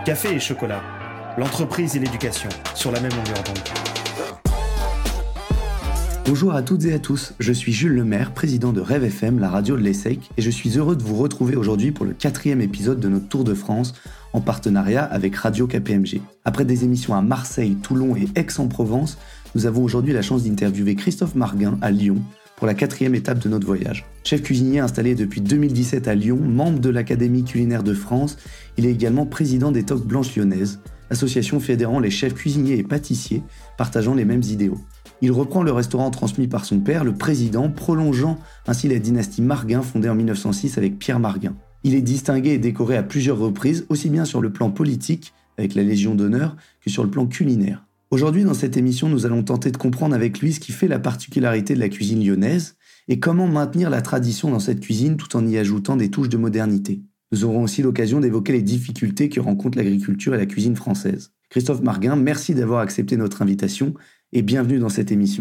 Café et chocolat, l'entreprise et l'éducation, sur la même longueur d'onde. Bonjour à toutes et à tous, je suis Jules Lemaire, président de Rêve FM, la radio de l'ESSEC, et je suis heureux de vous retrouver aujourd'hui pour le 4e épisode de notre Tour de France, en partenariat avec Radio KPMG. Après des émissions à Marseille, Toulon et Aix-en-Provence, nous avons aujourd'hui la chance d'interviewer Christophe Marguin à Lyon, pour la 4e étape de notre voyage. Chef cuisinier installé depuis 2017 à Lyon, membre de l'Académie culinaire de France, il est également président des Toques Blanches Lyonnaises, association fédérant les chefs cuisiniers et pâtissiers, partageant les mêmes idéaux. Il reprend le restaurant transmis par son père, le président, prolongeant ainsi la dynastie Marguin fondée en 1906 avec Pierre Marguin. Il est distingué et décoré à plusieurs reprises, aussi bien sur le plan politique, avec la Légion d'honneur, que sur le plan culinaire. Aujourd'hui, dans cette émission, nous allons tenter de comprendre avec lui ce qui fait la particularité de la cuisine lyonnaise et comment maintenir la tradition dans cette cuisine tout en y ajoutant des touches de modernité. Nous aurons aussi l'occasion d'évoquer les difficultés que rencontrent l'agriculture et la cuisine française. Christophe Marguin, merci d'avoir accepté notre invitation et bienvenue dans cette émission.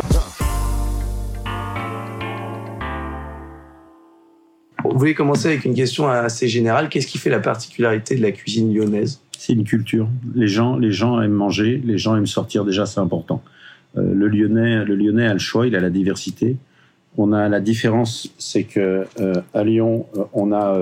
Vous voulez commencer avec une question assez générale. Qu'est-ce qui fait la particularité de la cuisine lyonnaise ? C'est une culture. Les gens aiment manger, les gens aiment sortir, déjà c'est important. Le Lyonnais a le choix, il a la diversité. On a la différence, c'est que à Lyon, on a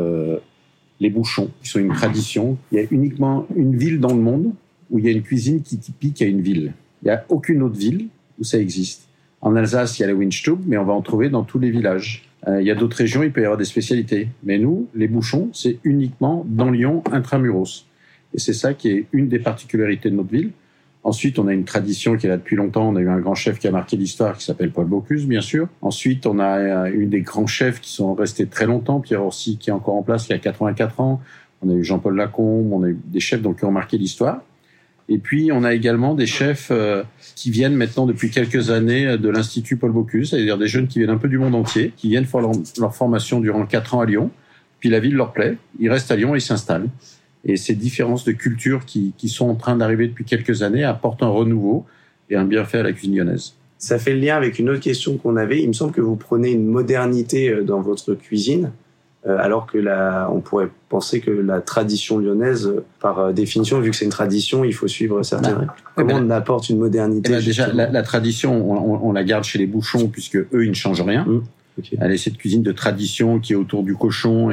les bouchons, qui sont une tradition. Il y a uniquement une ville dans le monde où il y a une cuisine qui est typique à une ville. Il n'y a aucune autre ville où ça existe. En Alsace, il y a la Windstube, mais on va en trouver dans tous les villages. Il y a d'autres régions, il peut y avoir des spécialités. Mais nous, les bouchons, c'est uniquement dans Lyon, intramuros. Et c'est ça qui est une des particularités de notre ville. Ensuite, on a une tradition qui est là depuis longtemps. On a eu un grand chef qui a marqué l'histoire, qui s'appelle Paul Bocuse, bien sûr. Ensuite, on a eu des grands chefs qui sont restés très longtemps. Pierre Orsi, qui est encore en place, il y a 84 ans. On a eu Jean-Paul Lacombe. On a eu des chefs qui ont marqué l'histoire. Et puis, on a également des chefs qui viennent maintenant depuis quelques années de l'Institut Paul Bocuse, c'est-à-dire des jeunes qui viennent un peu du monde entier, qui viennent faire leur formation durant 4 ans à Lyon. Puis la ville leur plaît. Ils restent à Lyon et ils s'installent. Et ces différences de culture qui sont en train d'arriver depuis quelques années apportent un renouveau et un bienfait à la cuisine lyonnaise. Ça fait le lien avec une autre question qu'on avait. Il me semble que vous prenez une modernité dans votre cuisine, alors que on pourrait penser que la tradition lyonnaise, par définition, vu que c'est une tradition, il faut suivre certaines règles. Comment on apporte une modernité déjà, la tradition, on la garde chez les bouchons, puisque eux, ils ne changent rien. Okay. Elle est cette cuisine de tradition qui est autour du cochon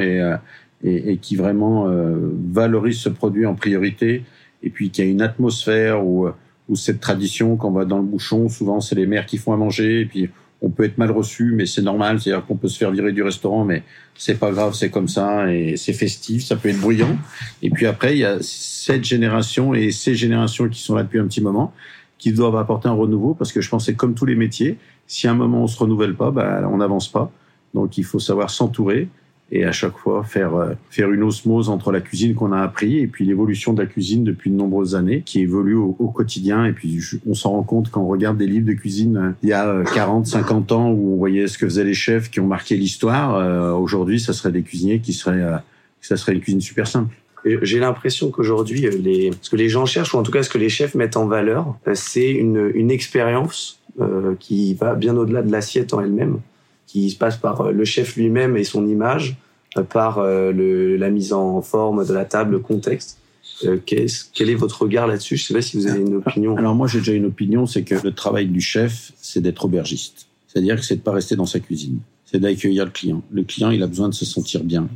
et qui vraiment valorise ce produit en priorité, et puis qui a une atmosphère où cette tradition, quand on va dans le bouchon, souvent c'est les mères qui font à manger, et puis on peut être mal reçu, mais c'est normal, c'est-à-dire qu'on peut se faire virer du restaurant, mais c'est pas grave, c'est comme ça, et c'est festif, ça peut être bruyant. Et puis après, il y a cette génération et ces générations qui sont là depuis un petit moment, qui doivent apporter un renouveau, parce que je pense que c'est comme tous les métiers, si à un moment on se renouvelle pas, on n'avance pas. Donc il faut savoir s'entourer, et à chaque fois faire une osmose entre la cuisine qu'on a appris et puis l'évolution de la cuisine depuis de nombreuses années qui évolue au quotidien. Et puis on s'en rend compte quand on regarde des livres de cuisine il y a 40, 50 ans où on voyait ce que faisaient les chefs qui ont marqué l'histoire. Aujourd'hui, ça serait des cuisiniers ça serait une cuisine super simple. J'ai l'impression qu'aujourd'hui, ce que les gens cherchent, ou en tout cas ce que les chefs mettent en valeur, c'est une expérience qui va bien au-delà de l'assiette en elle-même, qui se passe par le chef lui-même et son image, par la mise en forme de la table, le contexte. Quel est votre regard là-dessus ? Je ne sais pas si vous avez une opinion. Alors moi, j'ai déjà une opinion, c'est que le travail du chef, c'est d'être aubergiste. C'est-à-dire que c'est de pas rester dans sa cuisine. C'est d'accueillir le client. Le client, il a besoin de se sentir bien.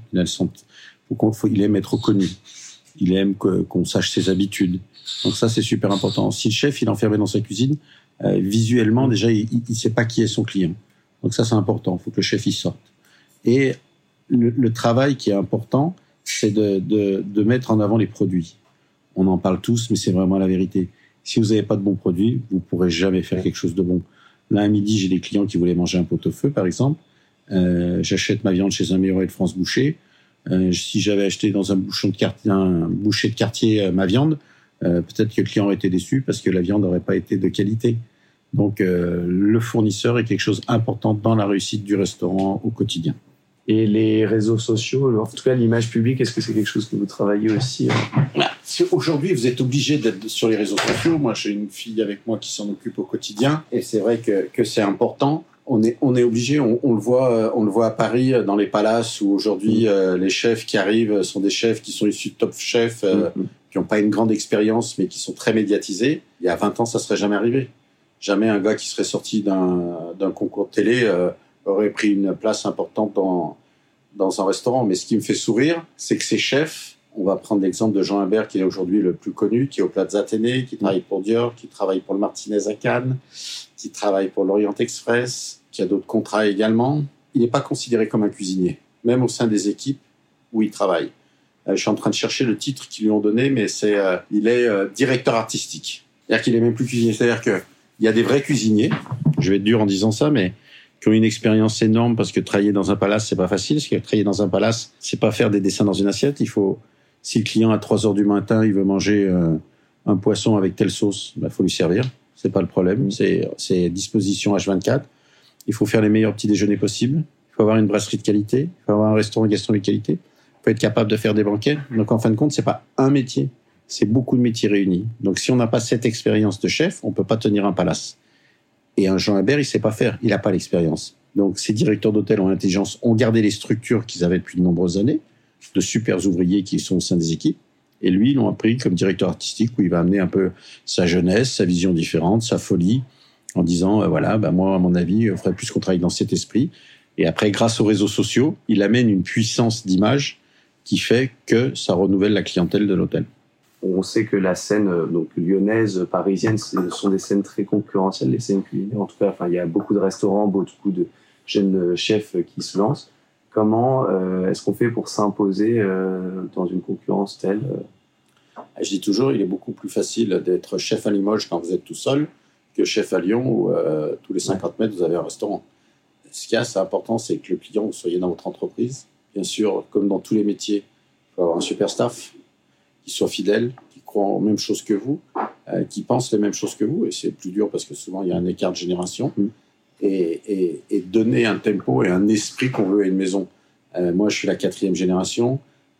Il aime être reconnu. Il aime qu'on sache ses habitudes. Donc ça, c'est super important. Si le chef, il est enfermé dans sa cuisine, visuellement, déjà, il sait pas qui est son client. Donc ça, c'est important. Il faut que le chef y sorte. Et le travail qui est important, c'est de mettre en avant les produits. On en parle tous, mais c'est vraiment la vérité. Si vous n'avez pas de bons produits, vous pourrez jamais faire quelque chose de bon. Là, à midi, j'ai des clients qui voulaient manger un pot-au-feu, par exemple. J'achète ma viande chez un meilleur de France boucher. Si j'avais acheté dans un boucher de quartier ma viande, peut-être que le client aurait été déçu parce que la viande n'aurait pas été de qualité. Donc, le fournisseur est quelque chose d'important dans la réussite du restaurant au quotidien. Et les réseaux sociaux, en tout cas l'image publique, est-ce que c'est quelque chose que vous travaillez aussi Aujourd'hui, vous êtes obligé d'être sur les réseaux sociaux. Moi, j'ai une fille avec moi qui s'en occupe au quotidien. Et c'est vrai que c'est important. On est obligé, on le voit à Paris, dans les palaces, où aujourd'hui, les chefs qui arrivent sont des chefs qui sont issus de Top Chef, qui n'ont pas une grande expérience, mais qui sont très médiatisés. Il y a 20 ans, ça serait jamais arrivé. Jamais un gars qui serait sorti d'un concours de télé aurait pris une place importante dans un restaurant. Mais ce qui me fait sourire, c'est que ces chefs, on va prendre l'exemple de Jean Humbert, qui est aujourd'hui le plus connu, qui est au Plaza Athénée, qui travaille pour Dior, qui travaille pour le Martinez à Cannes, qui travaille pour l'Orient Express, qui a d'autres contrats également. Il n'est pas considéré comme un cuisinier, même au sein des équipes où il travaille. Je suis en train de chercher le titre qu'ils lui ont donné, mais il est directeur artistique. C'est-à-dire qu'il est même plus cuisinier. C'est-à-dire qu'il y a des vrais cuisiniers, je vais être dur en disant ça, mais qui ont une expérience énorme, parce que travailler dans un palace, c'est pas facile. Parce que travailler dans un palace, c'est pas faire des dessins dans une assiette. Si le client à 3h du matin, il veut manger un poisson avec telle sauce, faut lui servir. C'est pas le problème. C'est disposition H24. Il faut faire les meilleurs petits déjeuners possibles. Il faut avoir une brasserie de qualité. Il faut avoir un restaurant gastronomique de qualité. Il faut être capable de faire des banquets. Donc, en fin de compte, c'est pas un métier. C'est beaucoup de métiers réunis. Donc, si on n'a pas cette expérience de chef, on peut pas tenir un palace. Et un Jean Humbert, il sait pas faire. Il a pas l'expérience. Donc, ces directeurs d'hôtel ont l'intelligence, ont gardé les structures qu'ils avaient depuis de nombreuses années, de super ouvriers qui sont au sein des équipes. Et lui, ils l'ont appris comme directeur artistique, où il va amener un peu sa jeunesse, sa vision différente, sa folie, en disant, moi, à mon avis, il faudrait plus qu'on travaille dans cet esprit. Et après, grâce aux réseaux sociaux, il amène une puissance d'image qui fait que ça renouvelle la clientèle de l'hôtel. On sait que la scène lyonnaise, parisienne, ce sont des scènes très concurrentielles, les scènes culinaires. En tout cas, il y a beaucoup de restaurants, beaucoup de jeunes chefs qui se lancent. Comment est-ce qu'on fait pour s'imposer dans une concurrence telle Je dis toujours, il est beaucoup plus facile d'être chef à Limoges quand vous êtes tout seul que chef à Lyon où tous les 50 mètres, vous avez un restaurant. Ce qu'il y a, c'est important, c'est que le client, vous soyez dans votre entreprise. Bien sûr, comme dans tous les métiers, il faut avoir un super staff qui soit fidèle, qui croit aux mêmes choses que vous, qui pense les mêmes choses que vous. Et c'est plus dur parce que souvent, il y a un écart de génération. Et donner un tempo et un esprit qu'on veut à une maison. Moi, je suis la 4e génération.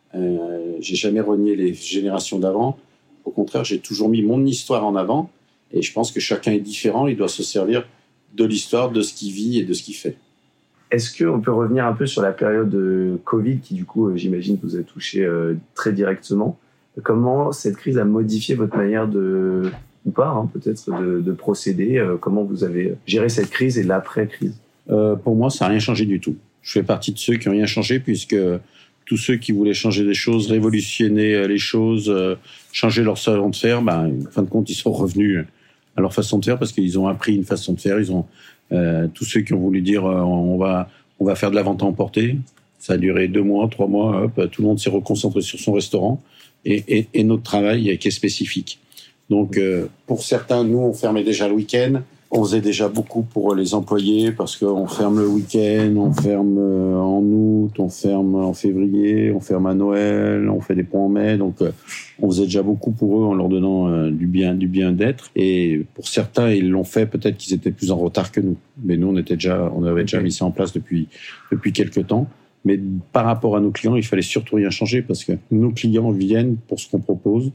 J'ai jamais renié les générations d'avant. Au contraire, j'ai toujours mis mon histoire en avant. Et je pense que chacun est différent. Il doit se servir de l'histoire, de ce qu'il vit et de ce qu'il fait. Est-ce qu'on peut revenir un peu sur la période de Covid qui, du coup, j'imagine que vous a touché très directement. Comment cette crise a modifié votre manière ou pas, peut-être, de procéder? Comment vous avez géré cette crise et l'après-crise? Pour moi, ça n'a rien changé du tout. Je fais partie de ceux qui n'ont rien changé, puisque tous ceux qui voulaient changer des choses, révolutionner les choses, changer leur façon de faire, en fin de compte, ils sont revenus à leur façon de faire parce qu'ils ont appris une façon de faire. Ils ont tous ceux qui ont voulu dire on va faire de la vente à emporter. Ça a duré 2 mois, 3 mois. Hop, tout le monde s'est reconcentré sur son restaurant et notre travail qui est spécifique. Donc, pour certains, nous, on fermait déjà le week-end. On faisait déjà beaucoup pour les employés parce qu'on ferme le week-end, on ferme en août, on ferme en février, on ferme à Noël, on fait des ponts en mai. Donc, on faisait déjà beaucoup pour eux en leur donnant du bien-d'être. Et pour certains, ils l'ont fait peut-être qu'ils étaient plus en retard que nous. Mais nous, on avait déjà mis ça en place depuis quelques temps. Mais par rapport à nos clients, il fallait surtout rien changer parce que nos clients viennent pour ce qu'on propose.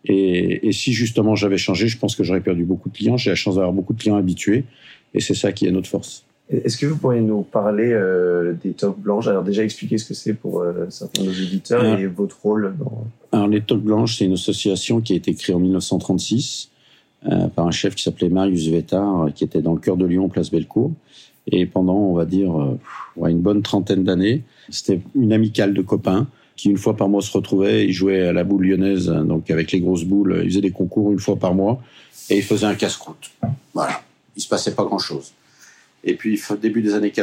Et si justement j'avais changé, je pense que j'aurais perdu beaucoup de clients. J'ai la chance d'avoir beaucoup de clients habitués et c'est ça qui est notre force. Est-ce que vous pourriez nous parler des toques blanches? Alors déjà expliquer ce que c'est pour certains de nos éditeurs et votre rôle dans... Alors les toques blanches, c'est une association qui a été créée en 1936 par un chef qui s'appelait Marius Vétard, qui était dans le cœur de Lyon, place Bellecour. Et pendant, on va dire, une bonne 30aine d'années, c'était une amicale de copains qui, une fois par mois, se retrouvaient. Ils jouaient à la boule lyonnaise, donc avec les grosses boules. Ils faisaient des concours une fois par mois et ils faisaient un casse-croûte. Voilà. Il se passait pas grand-chose. Et puis, début des années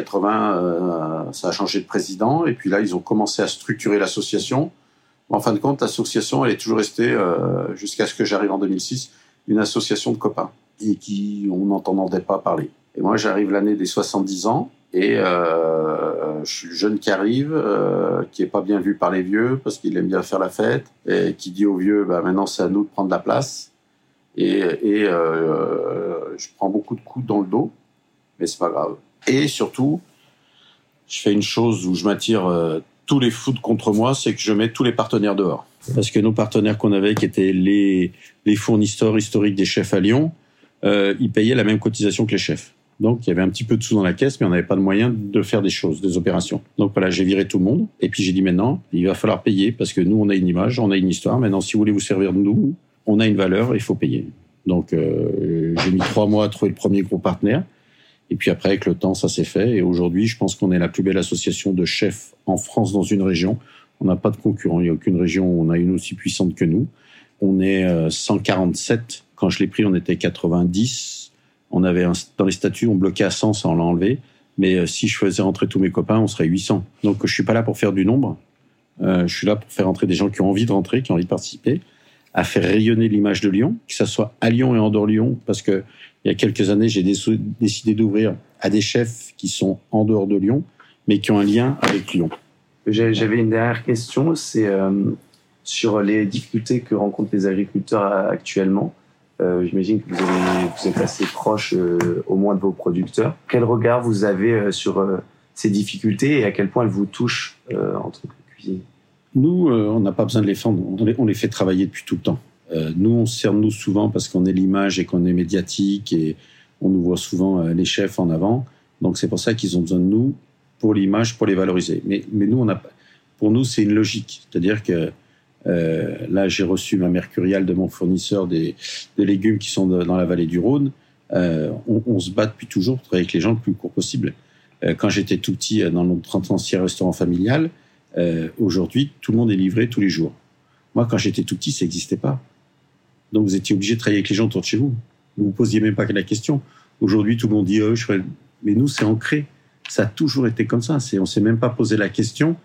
80, ça a changé de président. Et puis là, ils ont commencé à structurer l'association. En fin de compte, l'association, elle est toujours restée, jusqu'à ce que j'arrive en 2006, une association de copains et on n'entendait pas parler. Et moi, j'arrive l'année des 70 ans et je suis le jeune qui arrive, qui est pas bien vu par les vieux parce qu'il aime bien faire la fête et qui dit aux vieux, maintenant c'est à nous de prendre la place. Et je prends beaucoup de coups dans le dos, mais c'est pas grave. Et surtout, je fais une chose où je m'attire tous les foot contre moi, c'est que je mets tous les partenaires dehors. Parce que nos partenaires qu'on avait, qui étaient les fournisseurs historiques des chefs à Lyon, ils payaient la même cotisation que les chefs. Donc, il y avait un petit peu de sous dans la caisse, mais on n'avait pas de moyens de faire des choses, des opérations. Donc voilà, j'ai viré tout le monde. Et puis j'ai dit maintenant, il va falloir payer parce que nous, on a une image, on a une histoire. Maintenant, si vous voulez vous servir de nous, on a une valeur, il faut payer. Donc j'ai mis 3 mois à trouver le premier gros partenaire. Et puis après, avec le temps, ça s'est fait. Et aujourd'hui, je pense qu'on est la plus belle association de chefs en France dans une région. On n'a pas de concurrent. Il n'y a aucune région où on a une aussi puissante que nous. On est 147. Quand je l'ai pris, on était 90. On avait dans les statuts, on bloquait à 100, ça on l'a enlevé. Mais si je faisais rentrer tous mes copains, on serait 800. Donc je suis pas là pour faire du nombre. Je suis là pour faire rentrer des gens qui ont envie de rentrer, qui ont envie de participer, à faire rayonner l'image de Lyon, que ça soit à Lyon et en dehors de Lyon, parce que il y a quelques années, j'ai décidé d'ouvrir à des chefs qui sont en dehors de Lyon, mais qui ont un lien avec Lyon. J'avais une dernière question, c'est sur les difficultés que rencontrent les agriculteurs actuellement. J'imagine que vous êtes assez proche au moins de vos producteurs. Quel regard vous avez sur ces difficultés et à quel point elles vous touchent en tant que cuisinier? Nous, on n'a pas besoin de les fendre. On les fait travailler depuis tout le temps. Nous, on se sert de nous souvent parce qu'on est l'image et qu'on est médiatique et on nous voit souvent les chefs en avant. Donc, c'est pour ça qu'ils ont besoin de nous pour l'image, pour les valoriser. Mais nous, pour nous, c'est une logique. C'est-à-dire que là, j'ai reçu ma mercuriale de mon fournisseur des légumes qui sont dans la vallée du Rhône. On se bat depuis toujours pour travailler avec les gens le plus court possible. Quand j'étais tout petit dans notre ancien restaurant familial, aujourd'hui, tout le monde est livré tous les jours. Moi, quand j'étais tout petit, ça n'existait pas. Donc, vous étiez obligé de travailler avec les gens autour de chez vous. Vous ne vous posiez même pas la question. Aujourd'hui, tout le monde dit mais nous, c'est ancré. Ça a toujours été comme ça. On ne s'est même pas posé la question.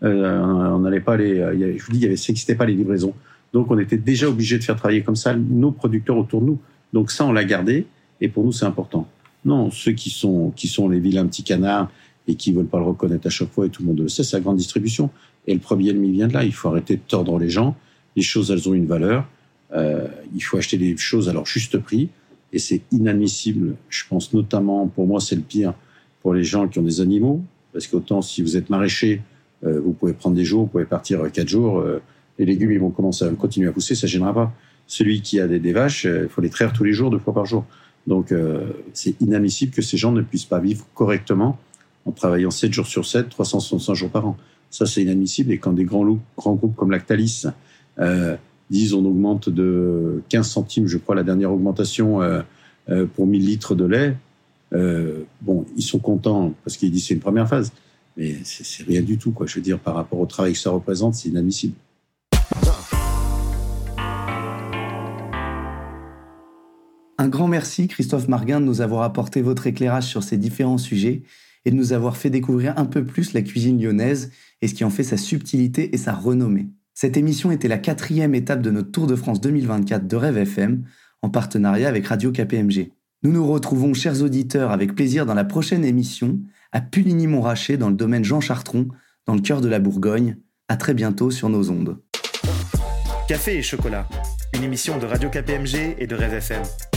On n'allait pas je vous dis, ça n'existait pas les livraisons. Donc, on était déjà obligé de faire travailler comme ça nos producteurs autour de nous. Donc, ça, on l'a gardé. Et pour nous, c'est important. Non, ceux qui sont les vilains petits canards et qui veulent pas le reconnaître à chaque fois, et tout le monde le sait, c'est la grande distribution. Et le premier ennemi vient de là. Il faut arrêter de tordre les gens. Les choses, elles ont une valeur. Il faut acheter les choses à leur juste prix. Et c'est inadmissible. Je pense notamment, pour moi, c'est le pire pour les gens qui ont des animaux. Parce qu'autant, si vous êtes maraîcher, vous pouvez prendre des jours, vous pouvez partir 4 jours. Les légumes, ils vont continuer à pousser, ça ne gênera pas. Celui qui a des vaches, il faut les traire tous les jours, 2 fois par jour. Donc, c'est inadmissible que ces gens ne puissent pas vivre correctement en travaillant 7 jours sur 7, 365 jours par an. Ça, c'est inadmissible. Et quand des grands groupes comme Lactalis disent on augmente de 15 centimes, je crois, la dernière augmentation pour 1000 litres de lait, ils sont contents parce qu'ils disent c'est une première phase. Mais c'est rien du tout, quoi. Je veux dire, par rapport au travail que ça représente, c'est inadmissible. Un grand merci, Christophe Marguin, de nous avoir apporté votre éclairage sur ces différents sujets et de nous avoir fait découvrir un peu plus la cuisine lyonnaise et ce qui en fait sa subtilité et sa renommée. Cette émission était la 4e étape de notre Tour de France 2024 de Rêve FM, en partenariat avec Radio KPMG. Nous nous retrouvons, chers auditeurs, avec plaisir dans la prochaine émission, à Puligny-Montrachet, dans le domaine Jean Chartron, dans le cœur de la Bourgogne. À très bientôt sur nos ondes. Café et chocolat, une émission de Radio KPMG et de Rêve FM.